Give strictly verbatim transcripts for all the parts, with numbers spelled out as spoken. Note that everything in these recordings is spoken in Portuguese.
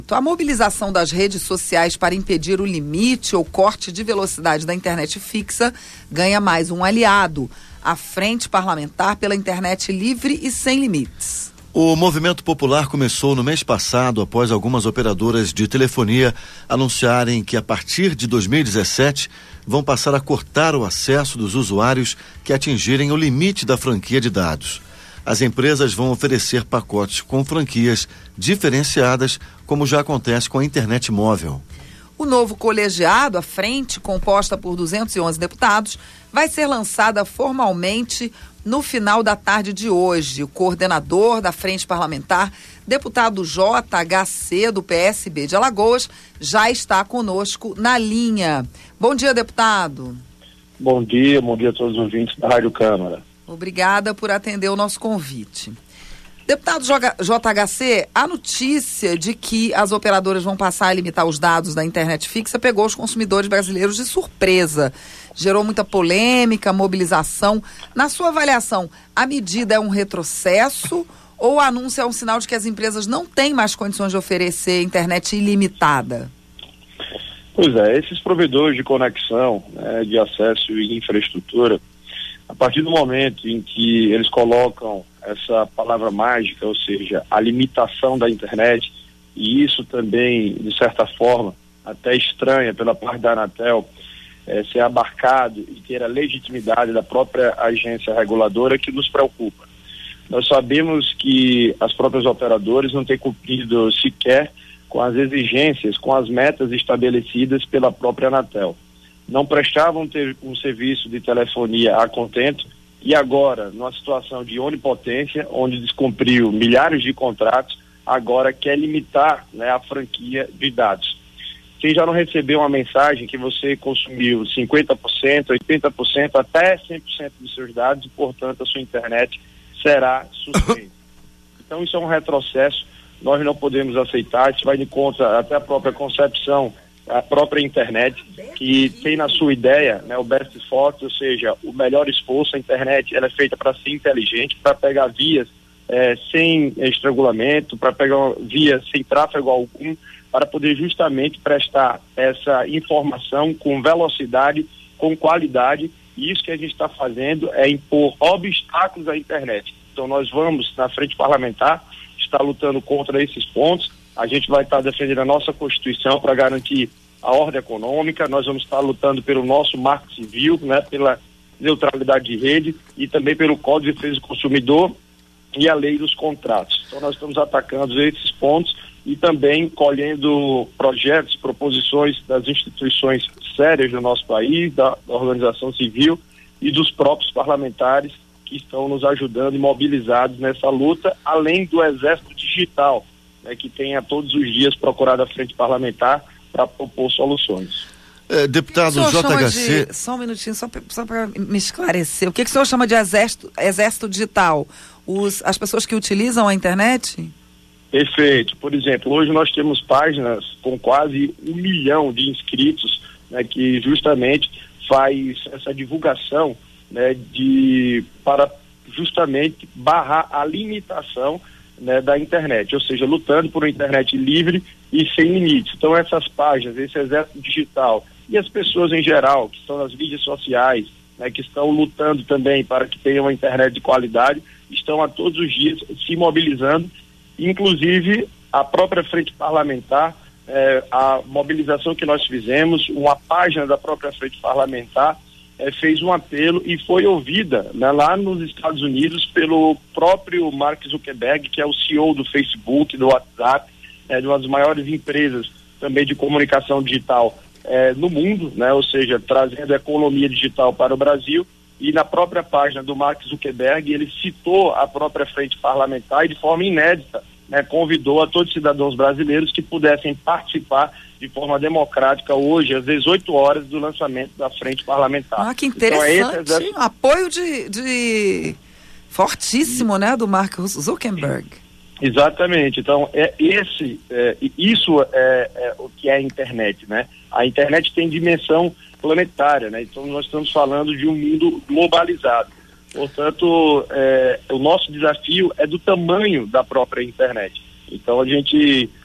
A mobilização das redes sociais para impedir o limite ou corte de velocidade da internet fixa ganha mais um aliado, a Frente Parlamentar pela Internet Livre e Sem Limites. O movimento popular começou no mês passado após algumas operadoras de telefonia anunciarem que a partir de dois mil e dezessete vão passar a cortar o acesso dos usuários que atingirem o limite da franquia de dados. As empresas vão oferecer pacotes com franquias diferenciadas, como já acontece com a internet móvel. O novo colegiado, a frente, composta por duzentos e onze deputados, vai ser lançada formalmente no final da tarde de hoje. O coordenador da Frente Parlamentar, deputado J H C do P S B de Alagoas, já está conosco na linha. Bom dia, deputado. Bom dia, bom dia a todos os ouvintes da Rádio Câmara. Obrigada por atender o nosso convite. Deputado J H C, a notícia de que as operadoras vão passar a limitar os dados da internet fixa pegou os consumidores brasileiros de surpresa. Gerou muita polêmica, mobilização. Na sua avaliação, a medida é um retrocesso ou o anúncio é um sinal de que as empresas não têm mais condições de oferecer internet ilimitada? Pois é, esses provedores de conexão, né, de acesso e infraestrutura, a partir do momento em que eles colocam essa palavra mágica, ou seja, a limitação da internet, e isso também, de certa forma, até estranha pela parte da Anatel, é, ser abarcado e ter a legitimidade da própria agência reguladora, que nos preocupa. Nós sabemos que as próprias operadoras não têm cumprido sequer com as exigências, com as metas estabelecidas pela própria Anatel. Não prestavam ter um serviço de telefonia a contento e agora, numa situação de onipotência, onde descumpriu milhares de contratos, agora quer limitar, né, a franquia de dados. Quem já não recebeu uma mensagem que você consumiu cinquenta por cento, oitenta por cento, até cem por cento dos seus dados e, portanto, a sua internet será suspensa. Então, isso é um retrocesso, nós não podemos aceitar, isso vai de contra até a própria concepção, a própria internet, que tem na sua ideia, né, o best effort, ou seja, o melhor esforço. A internet ela é feita para ser inteligente, para pegar vias é, sem estrangulamento, para pegar vias sem tráfego algum, para poder justamente prestar essa informação com velocidade, com qualidade. E isso que a gente está fazendo é impor obstáculos à internet. Então nós vamos, na Frente Parlamentar, estar lutando contra esses pontos. A gente vai estar defendendo a nossa Constituição para garantir a ordem econômica, nós vamos estar lutando pelo nosso marco civil, né, pela neutralidade de rede e também pelo Código de Defesa do Consumidor e a lei dos contratos. Então nós estamos atacando esses pontos e também colhendo projetos, proposições das instituições sérias do nosso país, da, da organização civil e dos próprios parlamentares que estão nos ajudando e mobilizados nessa luta, além do Exército Digital, né, que tem a todos os dias procurado a Frente Parlamentar para propor soluções. É, deputado J H C... De, só um minutinho, só para me esclarecer. O que, que o senhor chama de exército, exército digital? Os, as pessoas que utilizam a internet? Perfeito. Por exemplo, hoje nós temos páginas com quase um milhão de inscritos, né, que justamente faz essa divulgação, né, de, para justamente barrar a limitação, né, da internet, ou seja, lutando por uma internet livre e sem limites. Então essas páginas, esse exército digital e as pessoas em geral que estão nas mídias sociais, né, que estão lutando também para que tenha uma internet de qualidade, estão a todos os dias se mobilizando, inclusive a própria Frente Parlamentar, eh, a mobilização que nós fizemos, uma página da própria Frente Parlamentar É, fez um apelo e foi ouvida, né, lá nos Estados Unidos pelo próprio Mark Zuckerberg, que é o C E O do Facebook, do WhatsApp, é, de uma das maiores empresas também de comunicação digital é, no mundo, né, ou seja, trazendo a economia digital para o Brasil. E na própria página do Mark Zuckerberg ele citou a própria Frente Parlamentar e de forma inédita, né, convidou a todos os cidadãos brasileiros que pudessem participar de forma democrática hoje, às dezoito horas, do lançamento da Frente Parlamentar. Ah, que interessante. Então, é esse... um apoio de, de fortíssimo, e... né, do Mark Zuckerberg. Exatamente. Então, é esse, é, isso é, é o que é a internet, né? A internet tem dimensão planetária, né? Então, nós estamos falando de um mundo globalizado. Portanto, é, o nosso desafio é do tamanho da própria internet. Então, a gente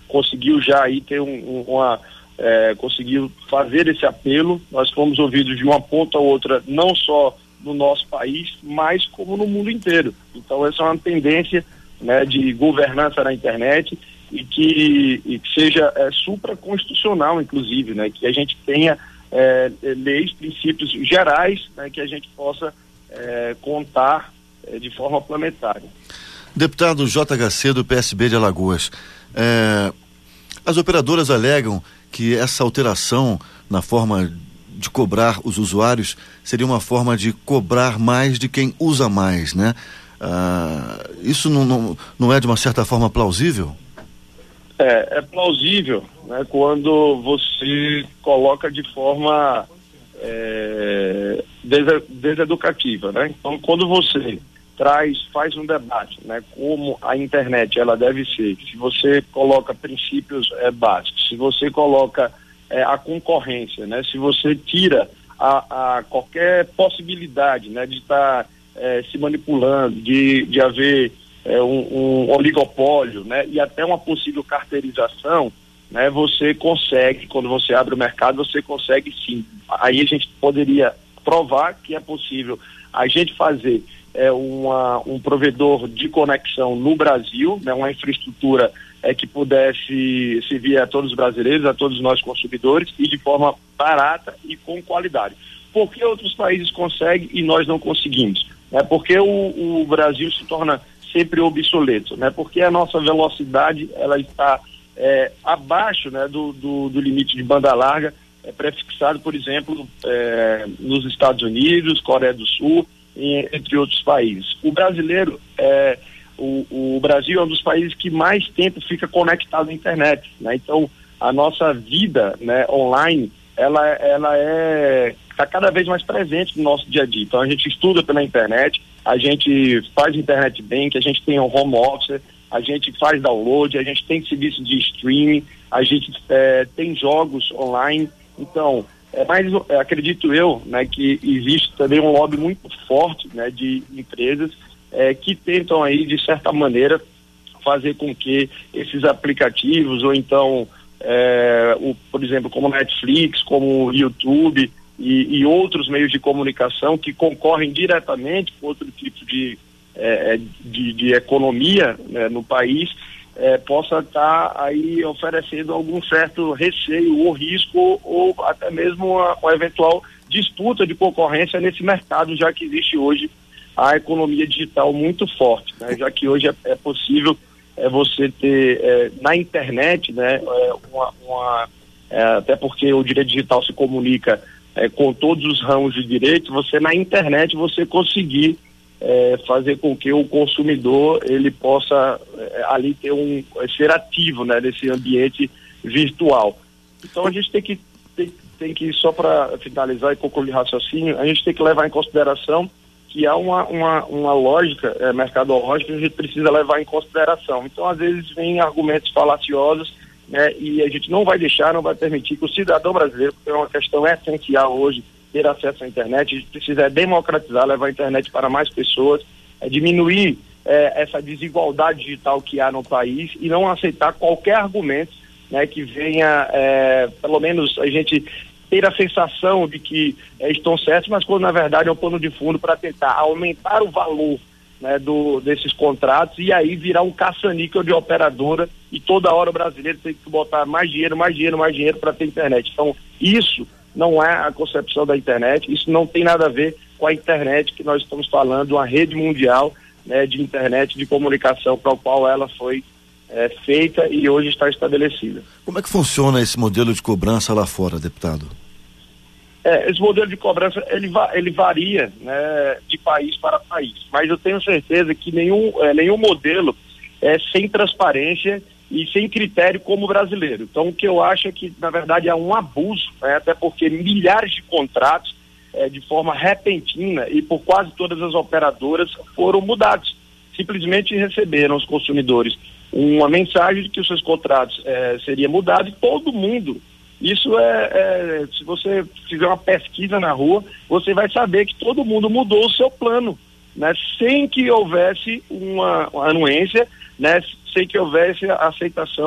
conseguiu já aí ter um, um, uma, é, conseguiu fazer esse apelo. Nós fomos ouvidos de uma ponta a outra, não só no nosso país, mas como no mundo inteiro. Então essa é uma tendência, né, de governança na internet e que, e que seja é, supraconstitucional, inclusive, né, que a gente tenha é, leis, princípios gerais, né, que a gente possa é, contar é, de forma planetária. Deputado J H C do P S B de Alagoas, é, as operadoras alegam que essa alteração na forma de cobrar os usuários seria uma forma de cobrar mais de quem usa mais, né? Ah, isso não, não, não é de uma certa forma plausível? É, é plausível, né, quando você coloca de forma é, deseducativa, né? Então, quando você traz, faz um debate, né, como a internet ela deve ser, se você coloca princípios é, básicos, se você coloca é, a concorrência, né, se você tira a, a qualquer possibilidade, né, de estar tá, é, se manipulando, de, de haver é, um, um oligopólio, né, e até uma possível carteirização, né, você consegue, quando você abre o mercado, você consegue sim. Aí a gente poderia provar que é possível a gente fazer é, uma, um provedor de conexão no Brasil, né, uma infraestrutura é, que pudesse servir a todos os brasileiros, a todos nós consumidores, e de forma barata e com qualidade. Por que outros países conseguem e nós não conseguimos? É porque o, o Brasil se torna sempre obsoleto, né? Porque a nossa velocidade ela está é, abaixo, né, do, do, do limite de banda larga, é, prefixado, por exemplo, é, nos Estados Unidos, Coreia do Sul, e, entre outros países. O brasileiro, é, o, o Brasil é um dos países que mais tempo fica conectado à internet, né? Então, a nossa vida, né, online, ela, ela é está cada vez mais presente no nosso dia a dia. Então a gente estuda pela internet, a gente faz internet bank, a gente tem um home office, a gente faz download, a gente tem serviço de streaming, a gente é, tem jogos online. Então, é, mas é, acredito eu, né, que existe também um lobby muito forte, né, de empresas é, que tentam aí, de certa maneira, fazer com que esses aplicativos, ou então, é, o, por exemplo, como Netflix, como YouTube e, e outros meios de comunicação que concorrem diretamente com outro tipo de, é, de, de economia, né, no país, é, possa estar tá aí oferecendo algum certo receio ou risco ou até mesmo uma, uma eventual disputa de concorrência nesse mercado, já que existe hoje a economia digital muito forte, né? Já que hoje é, é possível é, você ter é, na internet, né, é, uma, uma, é, até porque o direito digital se comunica é, com todos os ramos de direito, você na internet você conseguir é, fazer com que o consumidor ele possa é, ali ter um ser ativo, né, nesse ambiente virtual. Então a gente tem que tem, tem que só para finalizar e concluir o raciocínio, a gente tem que levar em consideração que há uma, uma, uma lógica é, mercadológica que a gente precisa levar em consideração. Então, às vezes, vem argumentos falaciosos, né, e a gente não vai deixar, não vai permitir que o cidadão brasileiro, porque é uma questão essencial hoje, ter acesso à internet, a gente precisa democratizar, levar a internet para mais pessoas, é, diminuir é, essa desigualdade digital que há no país e não aceitar qualquer argumento, né, que venha, é, pelo menos, a gente ter a sensação de que é, estão certos, mas quando na verdade é um pano de fundo para tentar aumentar o valor, né, do, desses contratos e aí virar um caça-níquel de operadora e toda hora o brasileiro tem que botar mais dinheiro, mais dinheiro, mais dinheiro para ter internet. Então isso não é a concepção da internet, isso não tem nada a ver com a internet que nós estamos falando, uma rede mundial, né, de internet, de comunicação para o qual ela foi É, feita e hoje está estabelecida. Como é que funciona esse modelo de cobrança lá fora, deputado? É, esse modelo de cobrança ele, va ele varia, né, de país para país, mas eu tenho certeza que nenhum, é, nenhum modelo é sem transparência e sem critério como o brasileiro. Então o que eu acho é que na verdade é um abuso, né, até porque milhares de contratos é, de forma repentina e por quase todas as operadoras foram mudados. Simplesmente receberam os consumidores uma mensagem de que os seus contratos é, seriam mudados e todo mundo, isso é, é, se você fizer uma pesquisa na rua, você vai saber que todo mundo mudou o seu plano, né, sem que houvesse uma, uma anuência, né, sem que houvesse a aceitação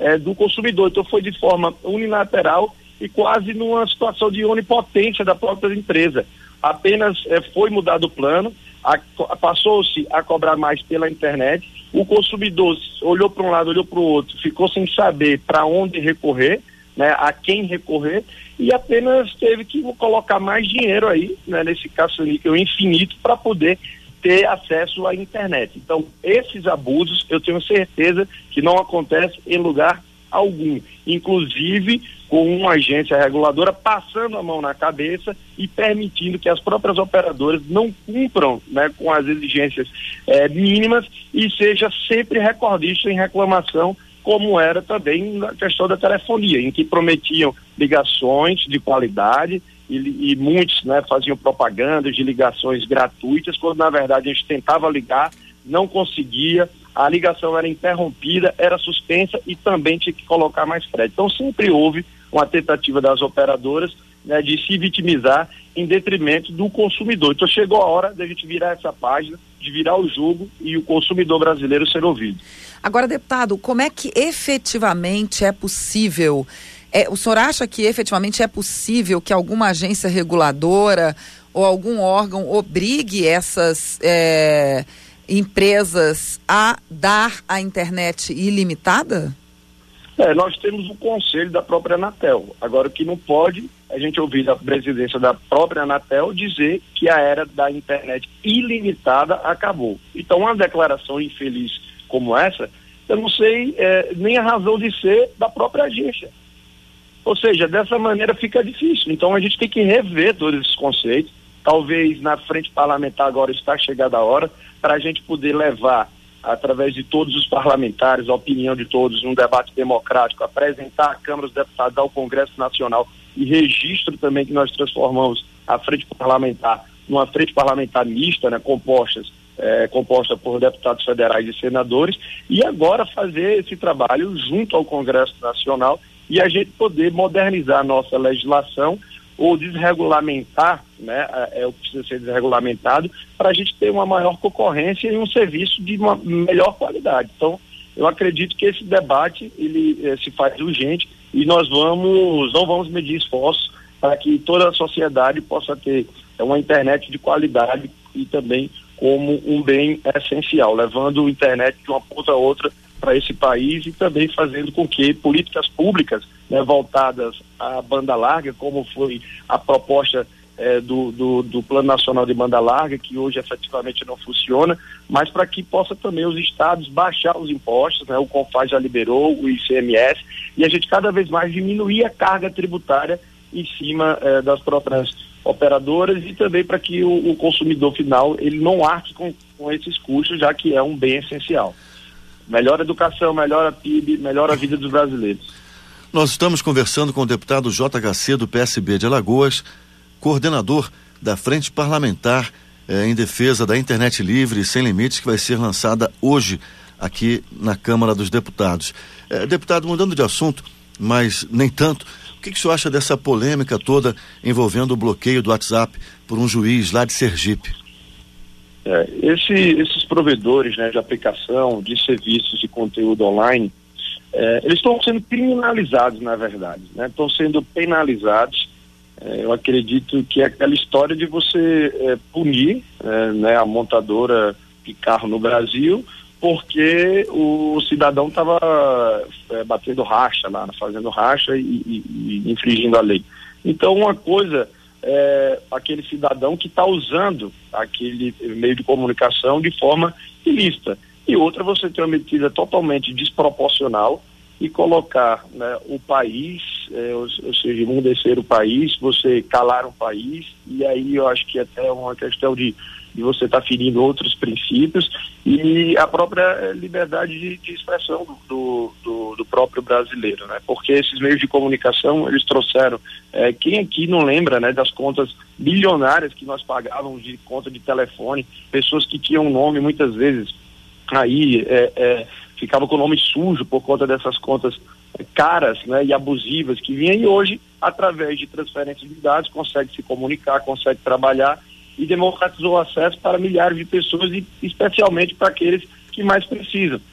é, do consumidor. Então foi de forma unilateral e quase numa situação de onipotência da própria empresa. Apenas é, foi mudado o plano, passou-se a cobrar mais pela internet, o consumidor olhou para um lado, olhou para o outro, ficou sem saber para onde recorrer, né, a quem recorrer, e apenas teve que colocar mais dinheiro aí, né, nesse caça-níquel infinito para poder ter acesso à internet. Então, esses abusos, eu tenho certeza que não acontecem em lugar algum, inclusive com uma agência reguladora passando a mão na cabeça e permitindo que as próprias operadoras não cumpram, né, com as exigências eh, mínimas e seja sempre recordista em reclamação, como era também na questão da telefonia, em que prometiam ligações de qualidade e, e muitos, né, faziam propaganda de ligações gratuitas, quando na verdade a gente tentava ligar, não conseguia, a ligação era interrompida, era suspensa e também tinha que colocar mais crédito. Então sempre houve uma tentativa das operadoras, né, de se vitimizar em detrimento do consumidor. Então chegou a hora da gente virar essa página, de virar o jogo e o consumidor brasileiro ser ouvido. Agora, deputado, como é que efetivamente é possível, é, o senhor acha que efetivamente é possível que alguma agência reguladora ou algum órgão obrigue essas é, empresas a dar a internet ilimitada? É, nós temos o conselho da própria Anatel. Agora, o que não pode, a gente ouvir da presidência da própria Anatel dizer que a era da internet ilimitada acabou. Então, uma declaração infeliz como essa, eu não sei é, nem a razão de ser da própria agência. Ou seja, dessa maneira fica difícil. Então, a gente tem que rever todos esses conceitos. Talvez na frente parlamentar agora está chegada a hora para a gente poder levar, através de todos os parlamentares, a opinião de todos, num debate democrático, apresentar à Câmara dos Deputados, ao Congresso Nacional e registro também que nós transformamos a frente parlamentar numa frente parlamentar mista, né, compostas, é, composta por deputados federais e senadores, e agora fazer esse trabalho junto ao Congresso Nacional e a gente poder modernizar a nossa legislação ou desregulamentar, né, é o que precisa ser desregulamentado, para a gente ter uma maior concorrência e um serviço de uma melhor qualidade. Então, eu acredito que esse debate ele eh, se faz urgente e nós vamos, não vamos medir esforços para que toda a sociedade possa ter uma internet de qualidade e também como um bem essencial, levando a internet de uma ponta a outra para esse país e também fazendo com que políticas públicas, né, voltadas à banda larga, como foi a proposta eh, do, do, do Plano Nacional de Banda Larga, que hoje efetivamente não funciona, mas para que possa também os estados baixar os impostos, né, o CONFAS já liberou, o I C M S, e a gente cada vez mais diminuir a carga tributária em cima eh, das próprias operadoras e também para que o, o consumidor final ele não arque com, com esses custos, já que é um bem essencial. Melhora a educação, melhora a P I B, melhora a vida dos brasileiros. Nós estamos conversando com o deputado J H C do P S B de Alagoas, coordenador da Frente Parlamentar eh, em defesa da internet livre e sem limites, que vai ser lançada hoje aqui na Câmara dos Deputados. Eh, deputado, mudando de assunto, mas nem tanto, o que, que o senhor acha dessa polêmica toda envolvendo o bloqueio do WhatsApp por um juiz lá de Sergipe? É, esse, esses provedores, né, de aplicação, de serviços de conteúdo online, é, eles estão sendo criminalizados, na verdade, né? Estão sendo penalizados. É, eu acredito que é aquela história de você é, punir é, né, a montadora de carro no Brasil porque o cidadão estava é, batendo racha lá, fazendo racha e, e, e infringindo a lei. Então, uma coisa é aquele cidadão que está usando aquele meio de comunicação de forma ilícita. E outra, você tem uma medida totalmente desproporcional e colocar, né, o país, é, ou, ou seja, emudecer o país, você calar um país, e aí eu acho que até é uma questão de, de você estar tá ferindo outros princípios e a própria liberdade de, de expressão do, do, do próprio brasileiro, né? Porque esses meios de comunicação, eles trouxeram, é, quem aqui não lembra, né, das contas bilionárias que nós pagávamos de conta de telefone, pessoas que tinham nome muitas vezes aí, é, é, ficava com o nome sujo por conta dessas contas caras, né, e abusivas que vinham, e hoje, através de transferência de dados, consegue se comunicar, consegue trabalhar e democratizou o acesso para milhares de pessoas e especialmente para aqueles que mais precisam.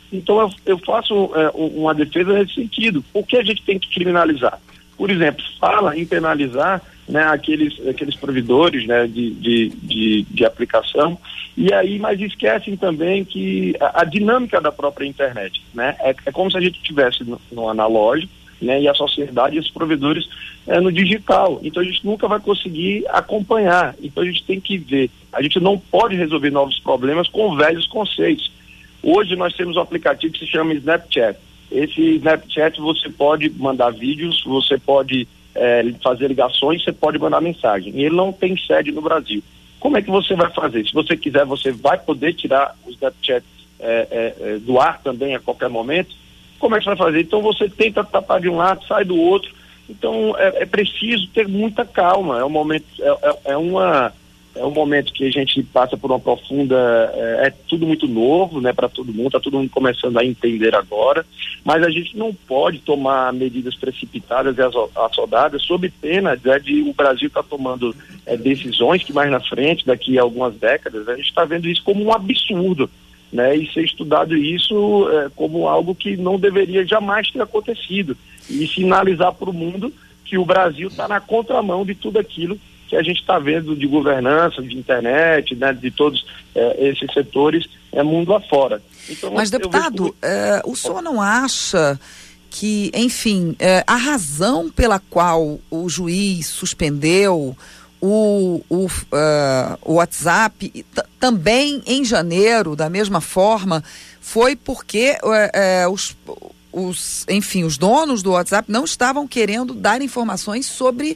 Então eu, eu faço é, uma defesa nesse sentido. Por que a gente tem que criminalizar? Por exemplo, fala em penalizar, né, aqueles, aqueles provedores, né, de, de, de, de aplicação, e aí, mas esquecem também que a, a dinâmica da própria internet, né, é, é como se a gente estivesse no, no analógico, né, e a sociedade e os provedores é, no digital. Então a gente nunca vai conseguir acompanhar. Então a gente tem que ver. A gente não pode resolver novos problemas com velhos conceitos. Hoje nós temos um aplicativo que se chama Snapchat. Esse Snapchat você pode mandar vídeos, você pode é, fazer ligações, você pode mandar mensagem. E ele não tem sede no Brasil. Como é que você vai fazer? Se você quiser, você vai poder tirar o Snapchat é, é, do ar também a qualquer momento. Como é que você vai fazer? Então você tenta tapar de um lado, sai do outro. Então é, é preciso ter muita calma. É um momento, é, é, é, uma, é um momento que a gente passa por uma profunda. É, é tudo muito novo, né, para todo mundo. Está todo mundo começando a entender agora. Mas a gente não pode tomar medidas precipitadas e assodadas sob pena, né, de o Brasil estar tá tomando é, decisões que mais na frente, daqui a algumas décadas, a gente está vendo isso como um absurdo. Né, e ser estudado isso é, como algo que não deveria jamais ter acontecido e sinalizar para o mundo que o Brasil está na contramão de tudo aquilo que a gente está vendo de governança, de internet, né, de todos é, esses setores, é mundo afora. Então, mas, deputado, vejo... é, o senhor não acha que, enfim, é, a razão pela qual o juiz suspendeu O, o, uh, o WhatsApp t- também em janeiro, da mesma forma, foi porque uh, uh, os, os, enfim, os donos do WhatsApp não estavam querendo dar informações sobre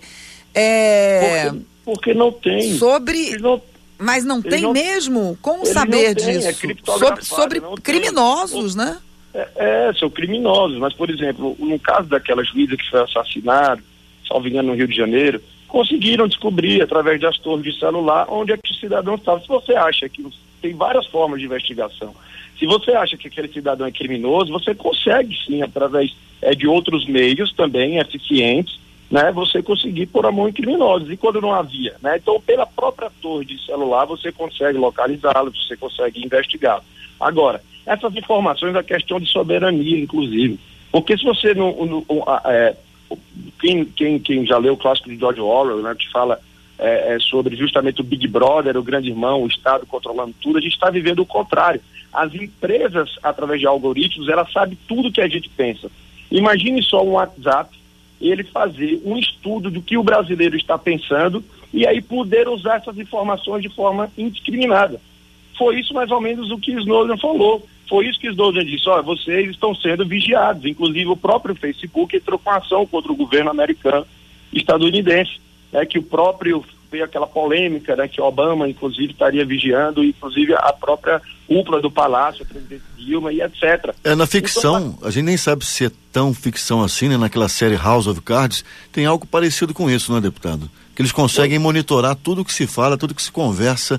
é, porque, porque não tem sobre não, mas não tem não, mesmo como saber tem, disso é sobre, sobre criminosos, tem. né? É, é, são criminosos, mas, por exemplo, no caso daquela juíza que foi assassinada, salvo engano, no Rio de Janeiro, conseguiram descobrir, através das torres de celular, onde é que o cidadão estava. Se você acha que tem várias formas de investigação, se você acha que aquele cidadão é criminoso, você consegue sim, através é, de outros meios também eficientes, né, você conseguir pôr a mão em criminosos. E quando não havia, né, então pela própria torre de celular você consegue localizá-los, você consegue investigá-los. Agora, essas informações é questão de soberania, inclusive, porque se você não, não é, Quem, quem, quem já leu o clássico de George Orwell, né, que fala é, é, sobre justamente o Big Brother, o grande irmão, o Estado controlando tudo, a gente está vivendo o contrário. As empresas, através de algoritmos, elas sabem tudo que a gente pensa. Imagine só um WhatsApp, ele fazer um estudo do que o brasileiro está pensando e aí poder usar essas informações de forma indiscriminada. Foi isso mais ou menos o que Snowden falou. Foi isso que Snowden disse, olha, vocês estão sendo vigiados. Inclusive o próprio Facebook entrou com ação contra o governo americano estadunidense, né, que o próprio, veio aquela polêmica, né, que Obama inclusive estaria vigiando, inclusive a própria cúpula do Palácio, a presidente Dilma e etcétera. É, na ficção, então, a gente nem sabe se é tão ficção assim, né, naquela série House of Cards, tem algo parecido com isso, não é, deputado? Que eles conseguem foi. monitorar tudo que se fala, tudo que se conversa.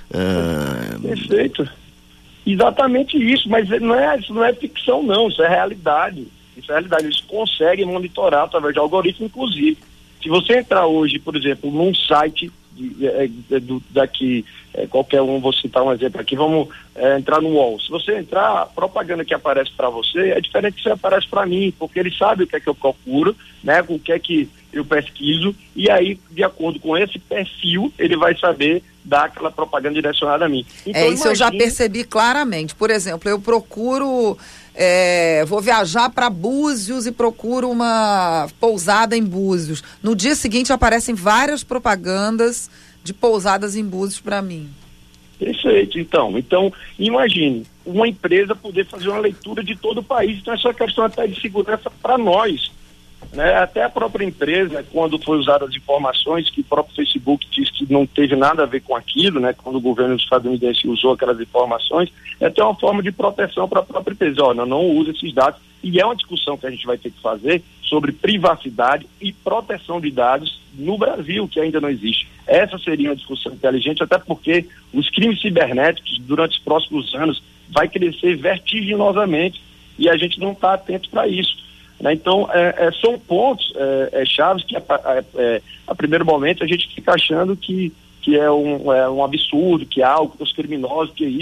É... Perfeito. Exatamente isso, mas não é, isso não é ficção não, isso é realidade. Isso é realidade, eles conseguem monitorar através de algoritmo, inclusive. Se você entrar hoje, por exemplo, num site de, é, é, do, daqui, é, qualquer um, vou citar um exemplo aqui, vamos é, entrar no U O L. Se você entrar, a propaganda que aparece para você é diferente do que aparece para mim, porque ele sabe o que é que eu procuro, né, o que é que eu pesquiso, e aí, de acordo com esse perfil, ele vai saber dar aquela propaganda direcionada a mim. Então, é, isso imagine... eu já percebi claramente. Por exemplo, eu procuro, é, vou viajar para Búzios e procuro uma pousada em Búzios. No dia seguinte aparecem várias propagandas de pousadas em Búzios para mim. Perfeito, então. Então, imagine, uma empresa poder fazer uma leitura de todo o país. Então, essa é uma questão até de segurança para nós. Né? Até a própria empresa, quando foi usada as informações, que o próprio Facebook disse que não teve nada a ver com aquilo, né? Quando o governo estadunidense usou aquelas informações, é até uma forma de proteção para a própria empresa. Olha, não, não usa esses dados, e é uma discussão que a gente vai ter que fazer sobre privacidade e proteção de dados no Brasil, que ainda não existe. Essa seria uma discussão inteligente, até porque os crimes cibernéticos, durante os próximos anos, vai crescer vertiginosamente, e a gente não está atento para isso. Né? Então, é, é, são pontos é, é, chaves que, a, a, é, a primeiro momento, a gente fica achando que, que é, um, é um absurdo, que é algo, que os criminosos, que é isso,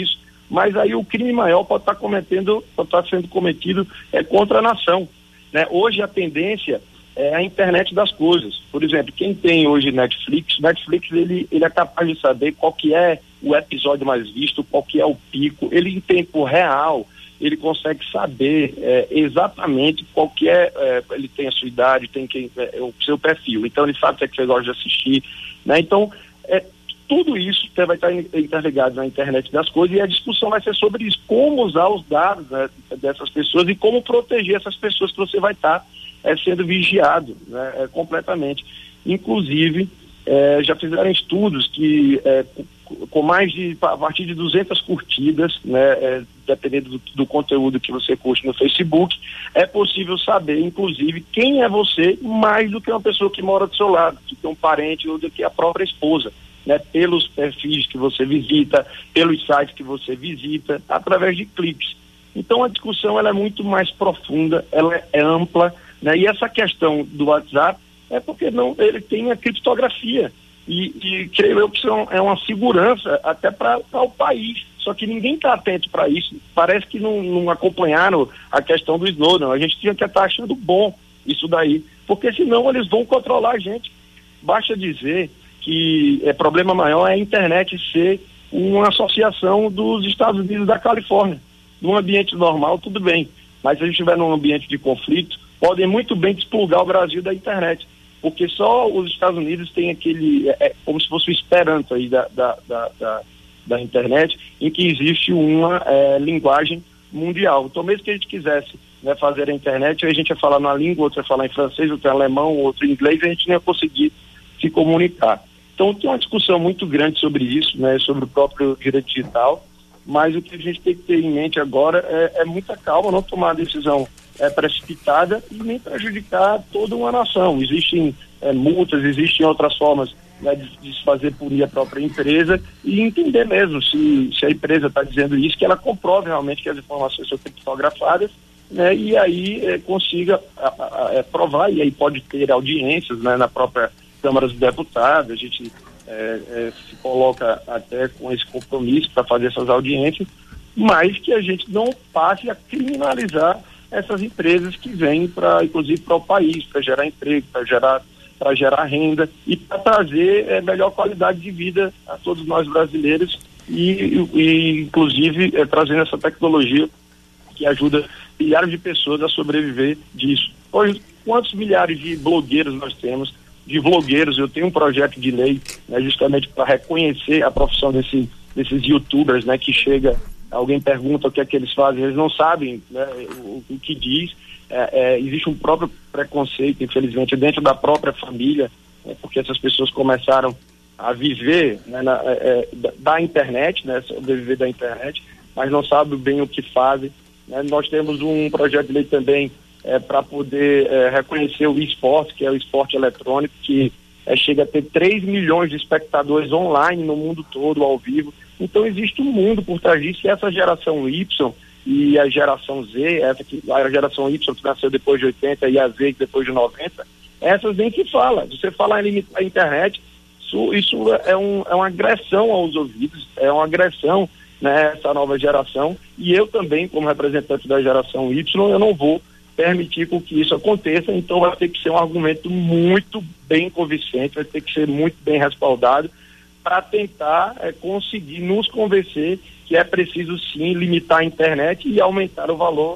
mas aí o crime maior pode estar cometendo, pode estar sendo cometido é, contra a nação, né? Hoje a tendência é a internet das coisas. Por exemplo, quem tem hoje Netflix, Netflix ele, ele é capaz de saber qual que é o episódio mais visto, qual que é o pico, ele em tempo real, ele consegue saber é, exatamente qual que é, é, ele tem a sua idade, tem quem, é, o seu perfil, então ele sabe o que, é que você gosta de assistir, né? Então, é, tudo isso vai estar interligado na internet das coisas, e a discussão vai ser sobre isso, como usar os dados, né, dessas pessoas e como proteger essas pessoas que você vai estar é, sendo vigiado, né, é, completamente. Inclusive, é, já fizeram estudos que é, com mais de, a partir de duzentas curtidas, né, é, dependendo do, do conteúdo que você curte no Facebook, é possível saber, inclusive, quem é você, mais do que uma pessoa que mora do seu lado, do que um parente ou do que a própria esposa, né, pelos perfis que você visita, pelos sites que você visita, através de cliques. Então a discussão ela é muito mais profunda, ela é ampla, né, e essa questão do WhatsApp é porque não, ele tem a criptografia. E, e creio eu que isso é uma segurança até para o país. Só que ninguém está atento para isso. Parece que não, não acompanharam a questão do Snowden. A gente tinha que estar achando bom isso daí, porque senão eles vão controlar a gente. Basta dizer que é problema maior é a internet ser uma associação dos Estados Unidos da Califórnia. Num ambiente normal, tudo bem. Mas se a gente estiver num ambiente de conflito, podem muito bem desplugar o Brasil da internet. Porque só os Estados Unidos têm aquele, é, é como se fosse o esperanto aí da, da, da, da, da internet, em que existe uma é, linguagem mundial. Então, mesmo que a gente quisesse, né, fazer a internet, a gente ia falar numa língua, outro ia falar em francês, outro em alemão, outro em inglês, a gente não ia conseguir se comunicar. Então, tem uma discussão muito grande sobre isso, né, sobre o próprio direito digital, mas o que a gente tem que ter em mente agora é, é muita calma, não tomar a decisão é, precipitada e nem prejudicar toda uma nação. Existem é, multas, existem outras formas, né, de, de se fazer punir a própria empresa e entender mesmo se, se a empresa está dizendo isso, que ela comprove realmente que as informações são criptografadas, né, e aí é, consiga a, a, a, provar, e aí pode ter audiências, né, na própria Câmara dos Deputados. A gente é, é, se coloca até com esse compromisso para fazer essas audiências, mas que a gente não passe a criminalizar essas empresas que vêm para, inclusive, para o país, para gerar emprego, para gerar, para gerar renda e para trazer é, melhor qualidade de vida a todos nós brasileiros e, e inclusive, é, trazendo essa tecnologia que ajuda milhares de pessoas a sobreviver disso. Hoje, quantos milhares de blogueiros nós temos, de vlogueiros? Eu tenho um projeto de lei, né, justamente para reconhecer a profissão desse, desses youtubers, né, que chega... Alguém pergunta o que é que eles fazem, eles não sabem, né, o, o que diz. É, é, existe um próprio preconceito, infelizmente, dentro da própria família, né, porque essas pessoas começaram a viver, né, na, é, da, da internet, né, sobreviver da internet, mas não sabem bem o que fazem. Né. Nós temos um projeto de lei também é, para poder é, reconhecer o esporte, que é o esporte eletrônico, que é, chega a ter três milhões de espectadores online no mundo todo, ao vivo. Então existe um mundo por trás disso, e essa geração Y e a geração Z, essa que, a geração Y que nasceu depois de oitenta e a Z que depois de noventa, essas nem se fala. Você falar em limitar a internet, isso, isso é, um, é uma agressão aos ouvidos, é uma agressão, né, essa nova geração, e eu também, como representante da geração Y, eu não vou permitir com que isso aconteça. Então vai ter que ser um argumento muito bem convincente, vai ter que ser muito bem respaldado, para tentar é, conseguir nos convencer que é preciso sim limitar a internet e aumentar o valor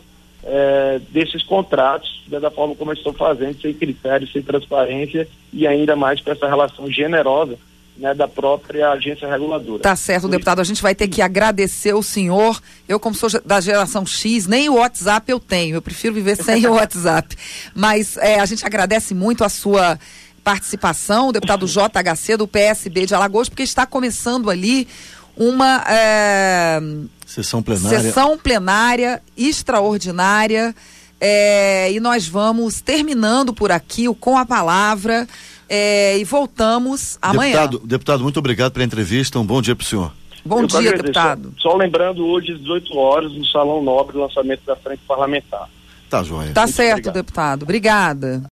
é, desses contratos, né, da forma como eles estão fazendo, sem critérios, sem transparência e ainda mais com essa relação generosa, né, da própria agência reguladora. Tá certo, Por deputado, isso. A gente vai ter que agradecer o senhor. Eu, como sou da geração X, nem o WhatsApp eu tenho, eu prefiro viver sem o WhatsApp, mas é, a gente agradece muito a sua participação, o deputado J H C do P S B de Alagoas, porque está começando ali uma é, sessão plenária, sessão plenária extraordinária, é, e nós vamos terminando por aqui o Com a Palavra é, e voltamos amanhã. Deputado, deputado, muito obrigado pela entrevista, um bom dia para o senhor. Bom Eu dia, deputado. Só, só lembrando, hoje às dezoito horas, no Salão Nobre, o lançamento da Frente Parlamentar. Tá, joia. Tá muito certo, obrigado. deputado. Obrigada.